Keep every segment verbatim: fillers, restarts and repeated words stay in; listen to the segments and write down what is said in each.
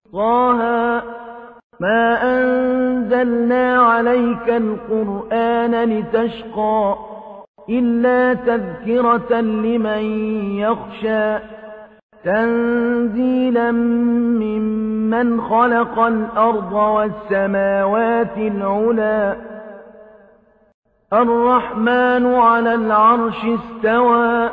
طه ما أنزلنا عليك القرآن لتشقى إلا تذكرة لمن يخشى تنزيلا ممن خلق الأرض والسماوات العلى الرحمن على العرش استوى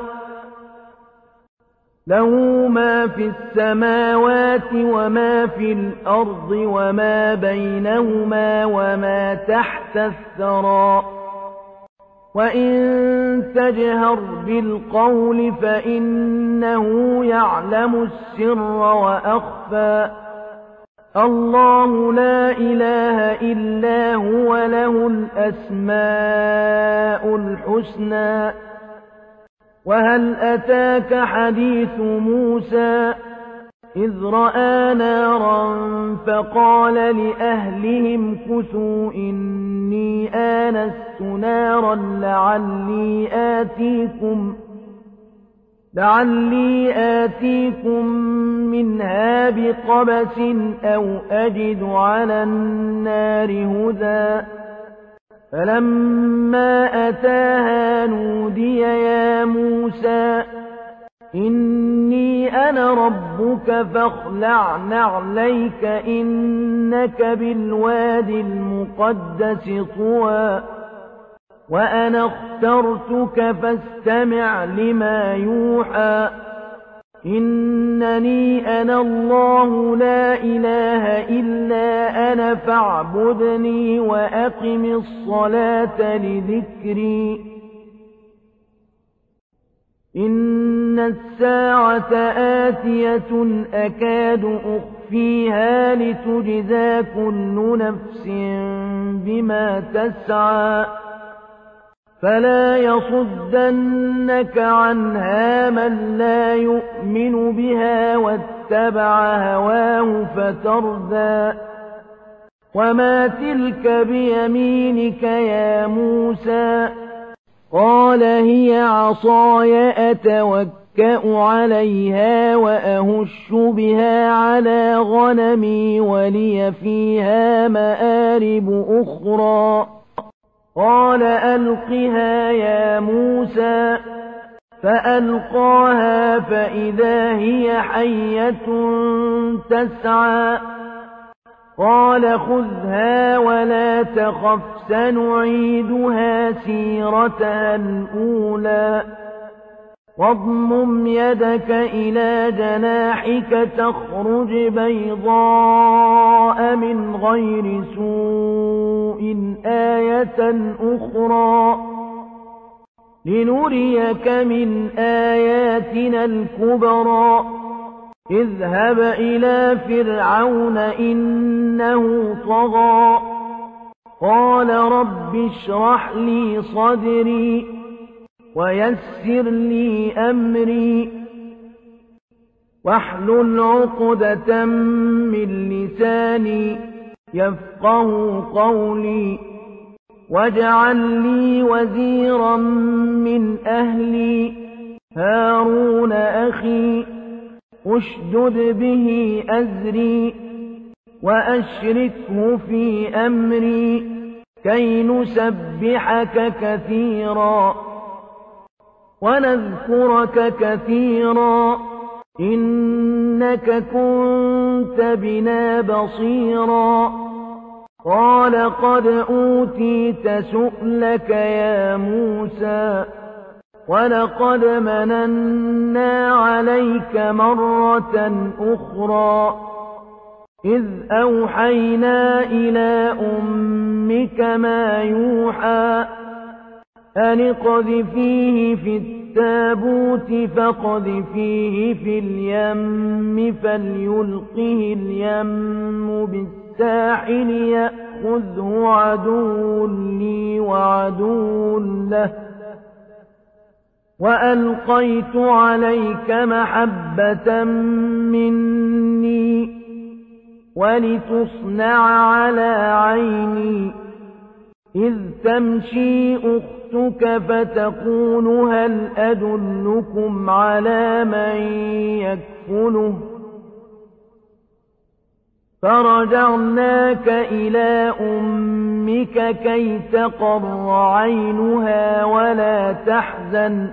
له ما في السماوات وما في الأرض وما بينهما وما تحت الثرى وإن تجهر بالقول فإنه يعلم السر وأخفى الله لا إله إلا هو له الأسماء الحسنى وهل أتاك حديث موسى إذ رأى نارا فقال لأهلهم كثوا إني آنست نارا لعلي آتيكم لعلي آتيكم منها بقبس أو أجد على النار هدى فلما أتاها نودي يا موسى إني أنا ربك فاخلع نعليك إنك بالواد المقدس طوى وأنا اخترتك فاستمع لما يوحى إنني أنا الله لا إله إلا أنا فاعبدني وأقم الصلاة لذكري إن الساعة آتية أكاد أخفيها لتجزى كل نفس بما تسعى فلا يصدنك عنها من لا يؤمن بها واتبع هواه فتردى وما تلك بيمينك يا موسى قال هي عصاي أتوكأ عليها وأهش بها على غنمي ولي فيها مآرب أخرى قال ألقها يا موسى فألقاها فإذا هي حية تسعى قال خذها ولا تخف سنعيدها سيرتها الأولى واضمم يدك إلى جناحك تخرج بيضاء من غير سوء آية أخرى لنريك من آياتنا الكبرى اذهب إلى فرعون إنه طغى قال رب اشرح لي صدري ويسر لي أمري واحلل عقدة من لساني يفقه قولي واجعل لي وزيرا من أهلي هارون أخي اشدد به أزري وأشركه في أمري كي نسبحك كثيرا ونذكرك كثيرا إنك كنت بنا بصيرا قال قد أوتيت سؤلك يا موسى ولقد مننا عليك مرة أخرى إذ أوحينا إلى أمك ما يوحى أن اقذفيه في التابوت فاقذفيه في اليم فليلقه اليم بالساحل يأخذه عدو لي وعدو له وألقيت عليك محبة مني ولتصنع على عيني إذ تمشي أختك فتقول هل أدلكم على من يكفله فرجعناك إلى أمك كي تقر عينها ولا تحزن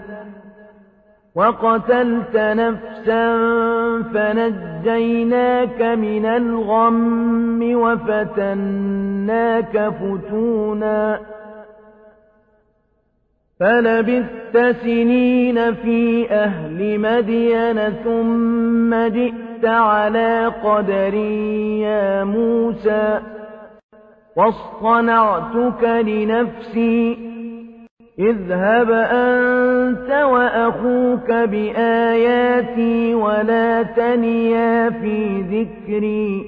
وقتلت نفسا فنجيناك من الغم وفتناك فتونا فلبثت سنين في أهل مدين ثم جئت على قدر يا موسى واصطنعتك لنفسي اذهب أنت وأخوك بآياتي ولا تنيا في ذكري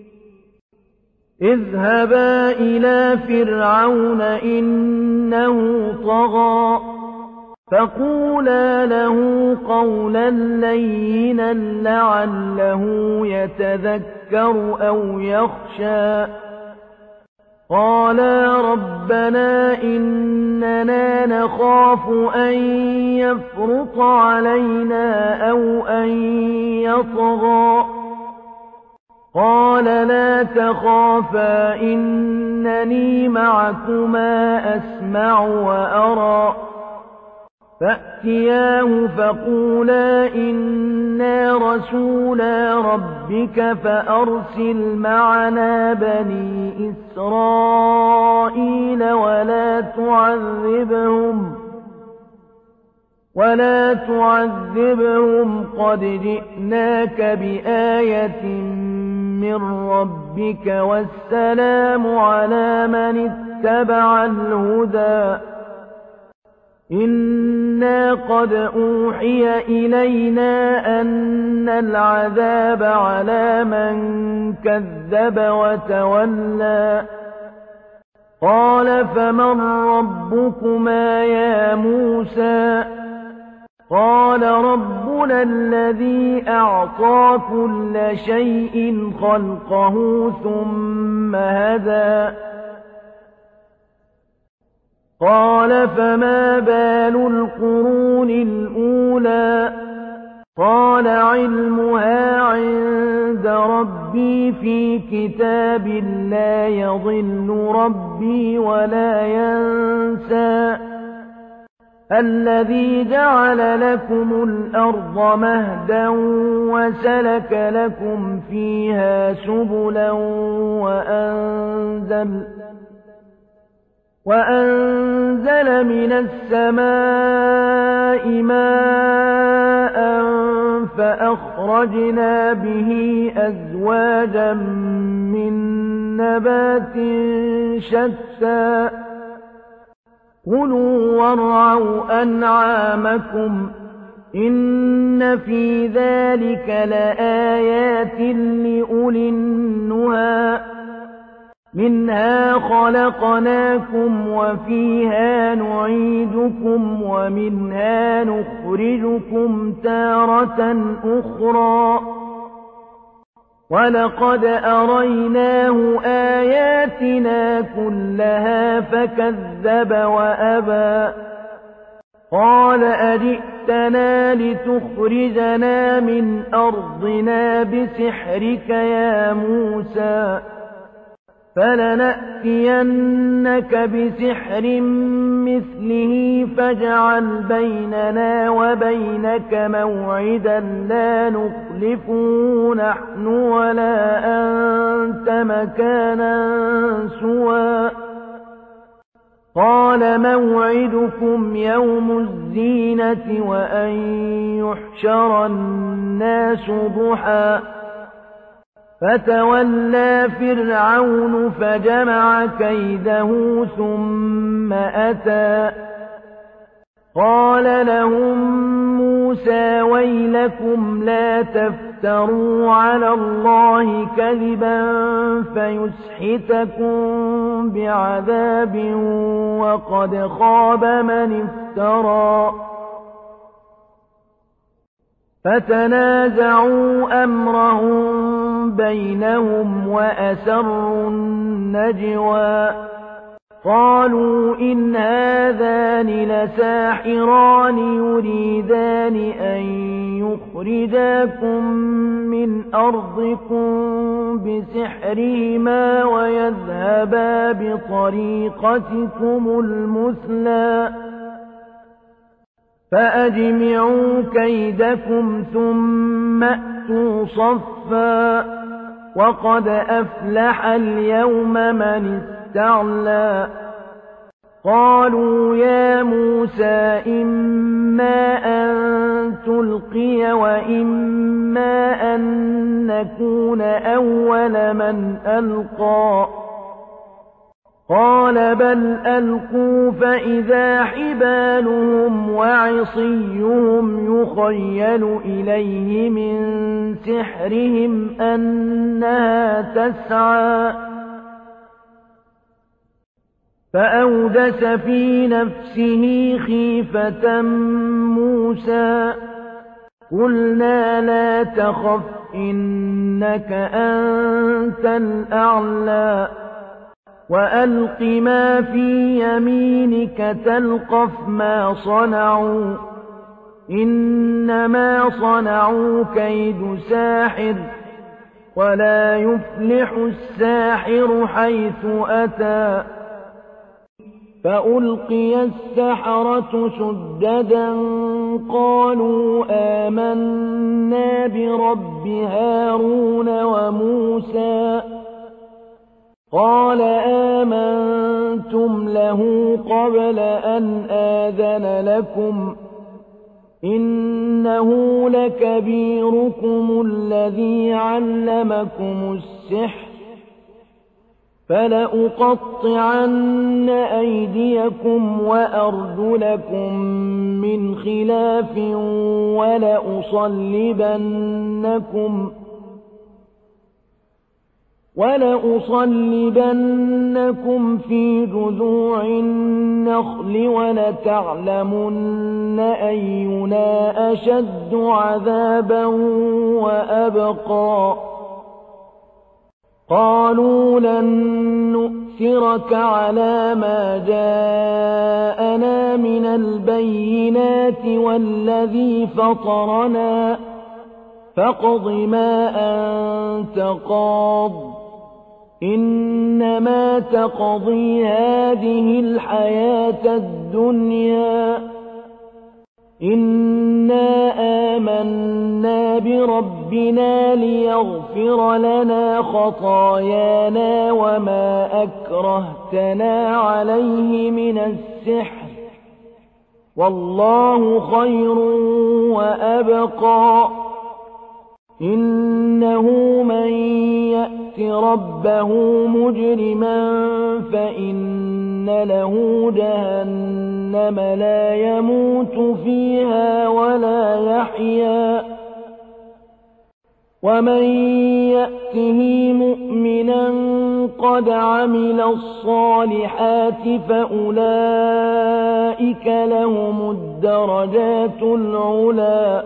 اذهبا إلى فرعون إنه طغى فقولا له قولا لينا لعله يتذكر أو يخشى قالا ربنا إننا نخاف أن يفرط علينا أو أن يطغى قال لا تخافا إنني معكما أسمع وأرى فأتياه فقولا إنا رسولا ربك فأرسل معنا بني إسرائيل ولا تعذبهم ولا تعذبهم قد جئناك بآية من ربك والسلام على من اتبع الهدى إنا قد أوحي إلينا أن العذاب على من كذب وتولى قال فمن ربكما يا موسى قال ربنا الذي أعطى كل شيء خلقه ثم هدى قال فما بال القرون الأولى قال علمها عند ربي في كتاب لا يضل ربي ولا ينسى الذي جعل لكم الأرض مهدا وسلك لكم فيها سبلا وأنزل وأنزل من السماء ماء فأخرجنا به أزواجا من نبات شتى كلوا وارعوا أنعامكم إن في ذلك لآيات لأولي النهى منها خلقناكم وفيها نعيدكم ومنها نخرجكم تارة أخرى ولقد أريناه آياتنا كلها فكذب وأبى قال أجئتنا لتخرجنا من أرضنا بسحرك يا موسى فلنأتينك بسحر مثله فاجعل بيننا وبينك موعدا لا نخلفه نحن ولا أنت مكانا سوى قال موعدكم يوم الزينة وأن يحشر الناس ضحى فتولى فرعون فجمع كيده ثم أتى قال لهم موسى ويلكم لا تفتروا على الله كذبا فيسحتكم بعذاب وقد خاب من افترى فتنازعوا أمرهم بينهم وأسروا النجوى قالوا إن هذان لساحران يريدان أن ليخرجاكم من أرضكم بسحرهما ويذهبا بطريقتكم المثلى فأجمعوا كيدكم ثم أتوا صفا وقد أفلح اليوم من استعلى قالوا يا موسى إما أن تلقي وإما أن نكون أول من ألقى قال بل ألقوا فإذا حبالهم وعصيهم يخيل إليه من سحرهم أنها تسعى فأوجس في نفسه خيفة موسى قلنا لا تخف إنك أنت الأعلى وألق ما في يمينك تلقف ما صنعوا إنما صنعوا كيد ساحر ولا يفلح الساحر حيث أتى فألقي السحرة سجدا قالوا آمنا برب هارون وموسى قال آمنتم له قبل أن آذن لكم إنه لكبيركم الذي علمكم السحر فلأقطعن أيديكم وأرجلكم من خلاف ولأصلبنكم ولأصلبنكم في جذوع النخل ولتعلمن أينا أشد عذابا وأبقى قالوا لن نؤثرك على ما جاءنا من البينات والذي فطرنا فاقض ما أنت قاض إنما تقضي هذه الحياة الدنيا إنا آمنا بربنا ليغفر لنا خطايانا وما أكرهتنا عليه من السحر والله خير وأبقى إنه من يأت ربه مجرما فإن له جهنم لا يموت فيها ولا يحيا ومن يأته مؤمنا قد عمل الصالحات فأولئك لهم الدرجات العلى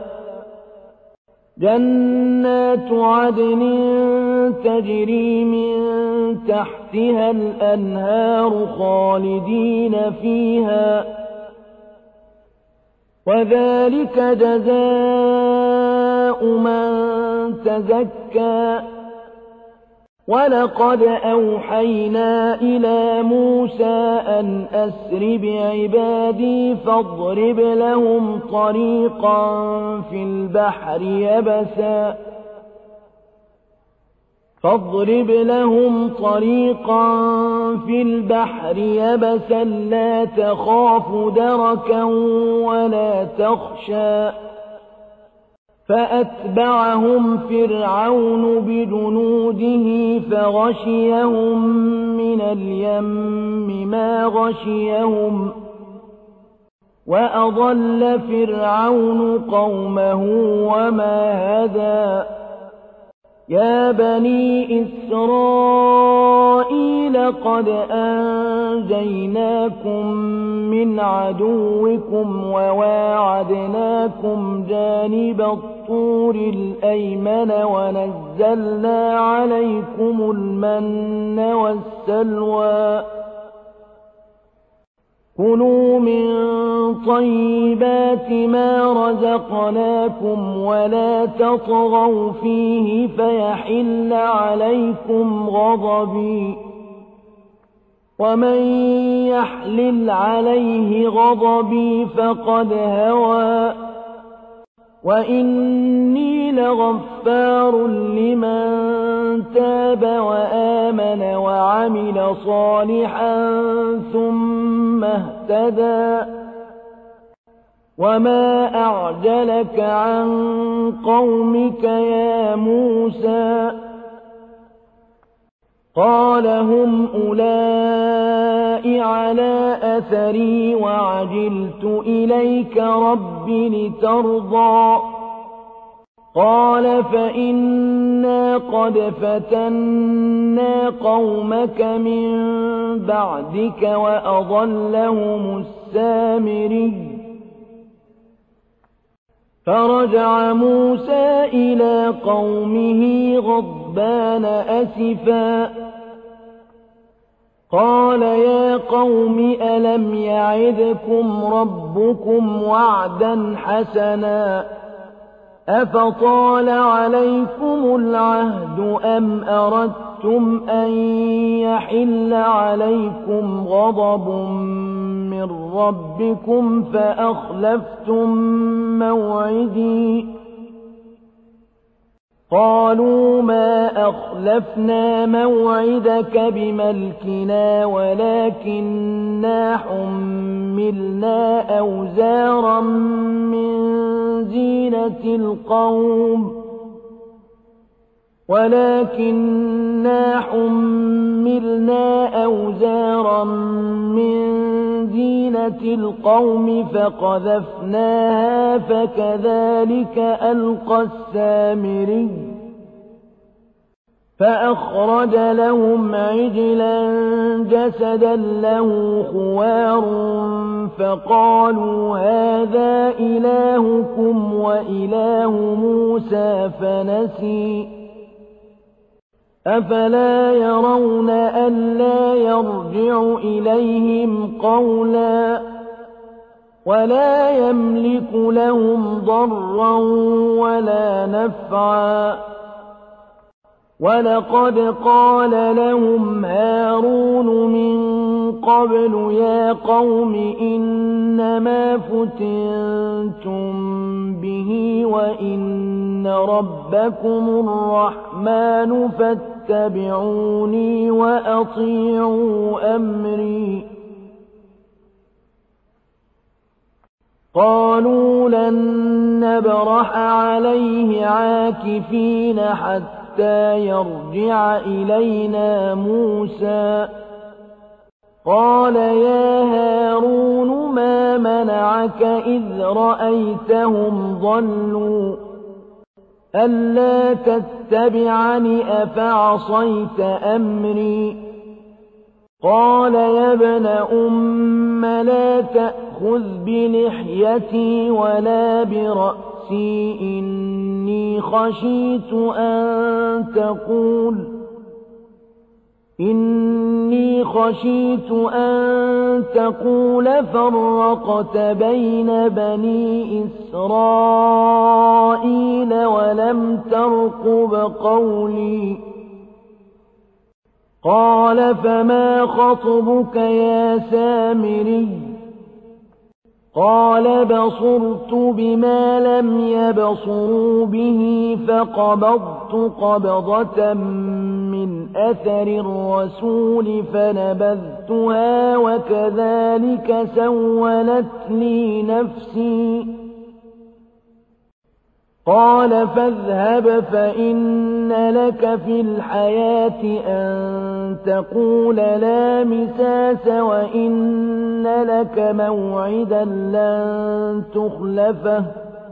جنات عدن تجري من تحتها الأنهار خالدين فيها وذلك جزاء من تزكى ولقد أوحينا إلى موسى أن أسر بعبادي فاضرب لهم طريقا في البحر يبسا فاضرب لهم طريقا في البحر يبسا لا تخاف دركا ولا تخشى فأتبعهم فرعون بجنوده فغشيهم من اليم ما غشيهم وأضل فرعون قومه وما هدى يا بني إسرائيل قد أنجيناكم من عدوكم وواعدناكم جانب الطور الأيمن ونزلنا عليكم المن والسلوى كلوا من طيبات ما رزقناكم ولا تطغوا فيه فيحل عليكم غضبي ومن يحلل عليه غضبي فقد هوى وإني لغفار لمن تاب وآمن وعمل صالحا ثم اهتدى وما أعجلك عن قومك يا موسى قال هم أولئك على أثري وعجلت إليك رب لترضى قال فإنا قد فتنا قومك من بعدك وأضلهم السامري فرجع موسى إلى قومه غضبان أسفا قال يا قوم ألم يعدكم ربكم وعدا حسنا أفطال عليكم العهد أم أردتم أن يحل عليكم غضب من ربكم فأخلفتم موعدي قالوا ما أخلفنا موعدك بملكنا ولكننا حملنا أوزارا من زينة القوم ولكننا حملنا أوزارا من زينة القوم فقذفناها فكذلك ألقى السامري فأخرج لهم عجلا جسدا له خوار فقالوا هذا إلهكم وإله موسى فنسي أفلا يرون ألا يرجع إليهم قولا ولا يملك لهم ضرا ولا نفعا ولقد قال لهم هارون من قبل يا قوم إنما فتنتم به وإن ربكم الرحمن فاتبعوني وأطيعوا أمري قالوا لن نبرح عليه عاكفين حتى يرجع إلينا موسى قال يا هارون ما منعك إذ رأيتهم ضلوا ألا تتبعني أفعصيت أمري قال يا ابن أم لا تأخذ بلحيتي ولا برأسي إني خشيت أن تقول إني خشيت أن تقول فرقت بين بني إسرائيل ولم ترقب قولي قال فما خطبك يا سامري قال بصرت بما لم يبصروا به فقبضت قبضة من أثر الرسول فنبذتها وكذلك سولت لي نفسي قال فاذهب فإن لك في الحياة أن تقول لا مساس وإن لك موعدا لن تخلفه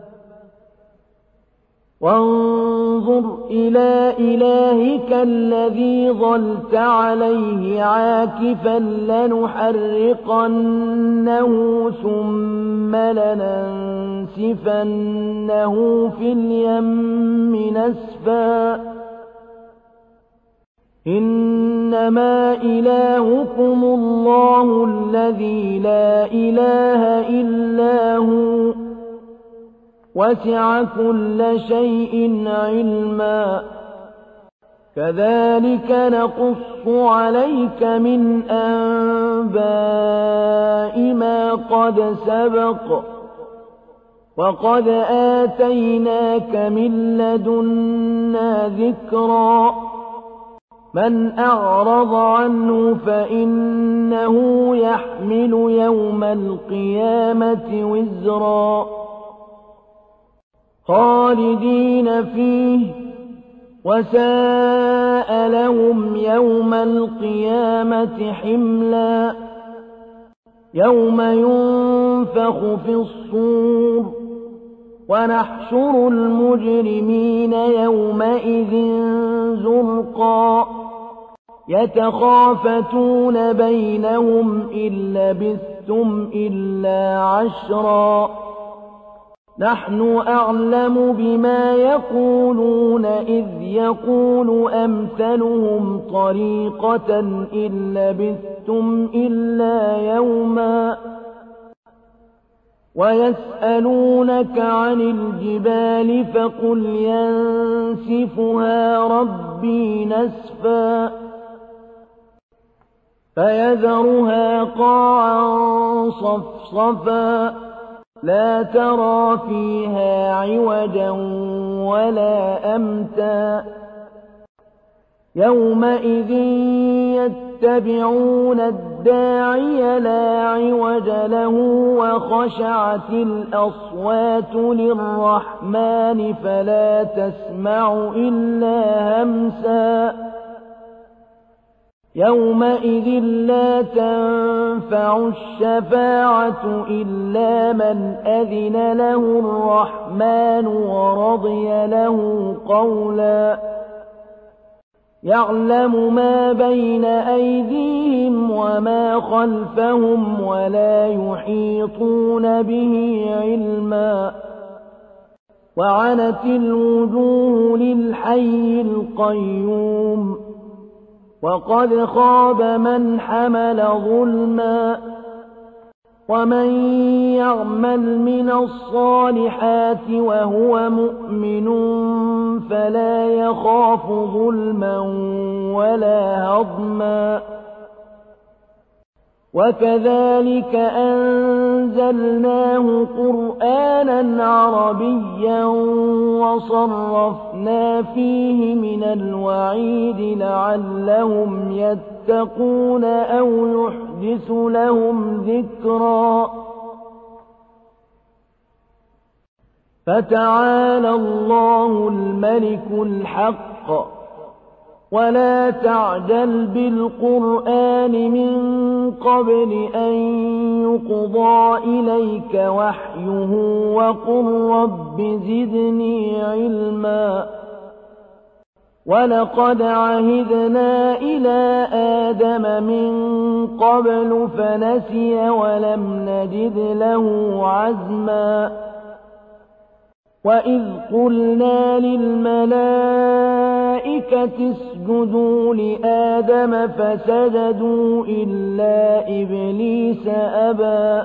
وانظر إلى إلهك الذي ظلت عليه عاكفا لنحرقنه ثم لننسفنه في اليم نسفا إن إنما إلهكم الله الذي لا إله إلا هو وسع كل شيء علما كذلك نقص عليك من أنباء ما قد سبق وقد آتيناك من لدنا ذكرا من أعرض عنه فإنه يحمل يوم القيامة وزرا خالدين فيه وساء لهم يوم القيامة حملا يوم ينفخ في الصور ونحشر المجرمين يومئذ زرقا يتخافتون بينهم إن لبثتم إلا عشرا نحن أعلم بما يقولون إذ يقول أمثلهم طريقة إن لبثتم إلا يوما ويسألونك عن الجبال فقل ينسفها ربي نسفا فيذرها قاعا صفصفا لا ترى فيها عوجا ولا أمتا يومئذ يتبعون الداعي لا عوج له وخشعت الأصوات للرحمن فلا تسمع إلا همسا يومئذ لا تنفع الشفاعة إلا من أذن له الرحمن ورضي له قولا يعلم ما بين أيديهم وما خلفهم ولا يحيطون به علما وعنت الوجوه للحي القيوم وقد خاب من حمل ظلما ومن يعمل من الصالحات وهو مؤمن فلا يخاف ظلما ولا هضما وكذلك أنزلناه قرآنا عربيا وصرفنا فيه من الوعيد لعلهم يتقون أو يحدث لهم ذكرا فتعالى الله الملك الحق ولا تعجل بالقرآن من قبل أن يقضى إليك وحيه وقل رب زدني علما ولقد عهدنا إلى آدم من قبل فنسي ولم نجد له عزما وإذ قلنا للملائكة اسجدوا لآدم فسجدوا إلا إبليس أبى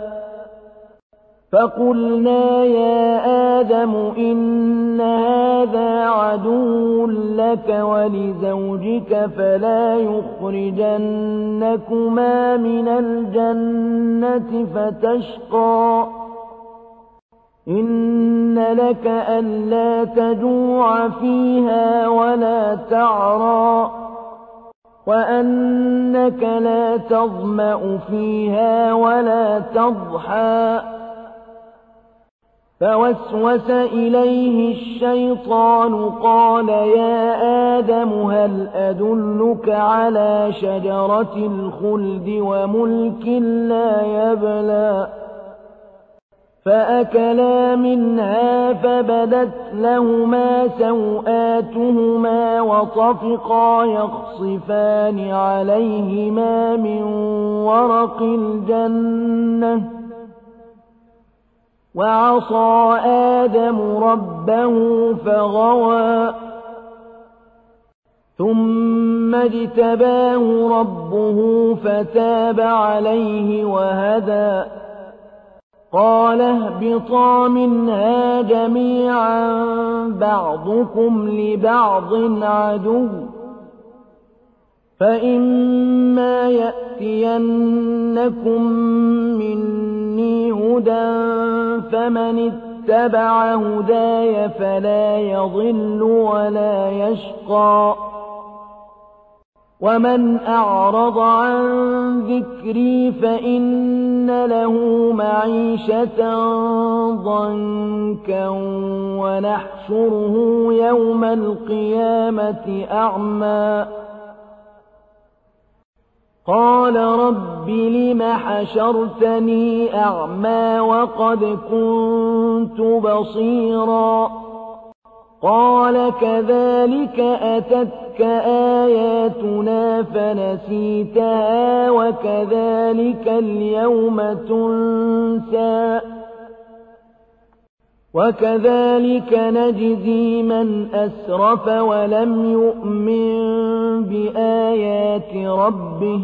فقلنا يا آدم إن هذا عدو لك ولزوجك فلا يخرجنكما من الجنة فتشقى إن لك ألا تجوع فيها ولا تعرى وأنك لا تظمأ فيها ولا تضحى فوسوس إليه الشيطان قال يا آدم هل أدلك على شجرة الخلد وملك لا يبلى فأكلا منها فبدت لهما سوآتهما وطفقا يخصفان عليهما من ورق الجنة وعصى آدم ربه فغوى ثم ثم اجتباه ربه فتاب عليه وهدى قال اهبطا منها جميعا بعضكم لبعض عدو فإما يأتينكم مني هدى فمن اتبع هداي فلا يضل ولا يشقى ومن أعرض عن ذكري فإن له معيشة ضنكا ونحشره يوم القيامة أعمى قال رب لم حشرتني أعمى وقد كنت بصيرا قال كذلك أتتك آياتنا فنسيتها وكذلك اليوم تنسى وكذلك نجزي من أسرف ولم يؤمن بآيات ربه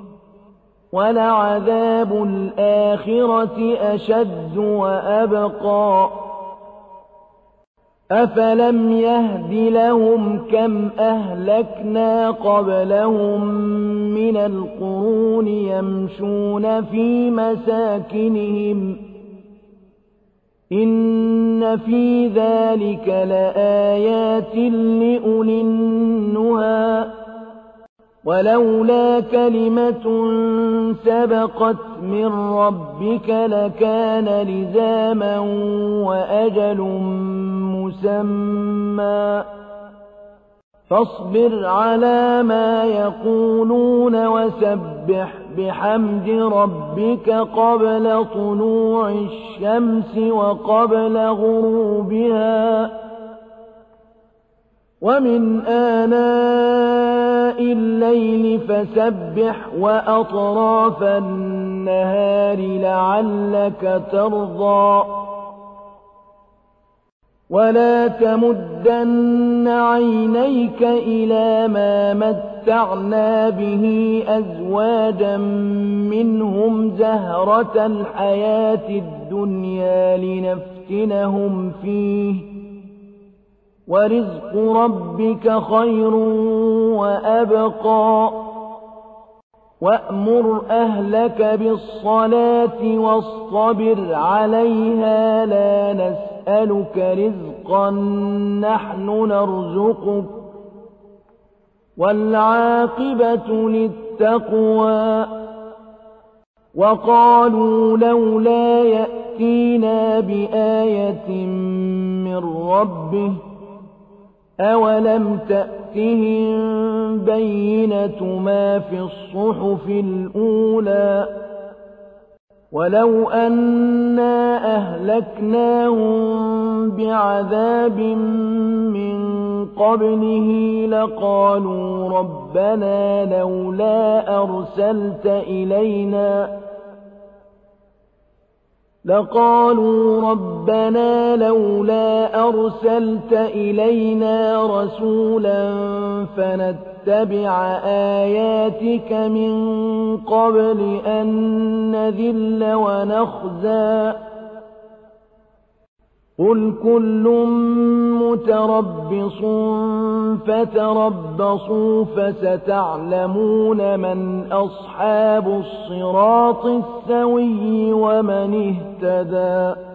ولعذاب الآخرة أشد وأبقى أفلم يهد لهم كم أهلكنا قبلهم من القرون يمشون في مساكنهم إن في ذلك لآيات لأولي النهى ولولا كلمة سبقت من ربك لكان لزاما وأجل مسمى فاصبر على ما يقولون وسبح بحمد ربك قبل طلوع الشمس وقبل غروبها ومن آناء الليل فسبح وأطراف النهار لعلك ترضى ولا تمدن عينيك إلى ما متعنا به أزواجا منهم زهرة الحياة الدنيا لنفتنهم فيه ورزق ربك خير وأبقى وأمر أهلك بالصلاة واصطبر عليها لا نسألك رزقا نحن نرزقك والعاقبة للتقوى وقالوا لولا يأتينا بآية من ربه أولم تأتهم بينة ما في الصحف الأولى ولو أنا أهلكناهم بعذاب من قبله لقالوا ربنا لولا أرسلت إلينا لقالوا ربنا لولا أرسلت إلينا رسولا فنتبع آياتك من قبل أن نذل ونخزى قل كل متربص فتربصوا فستعلمون من أصحاب الصراط السوي ومن اهتدى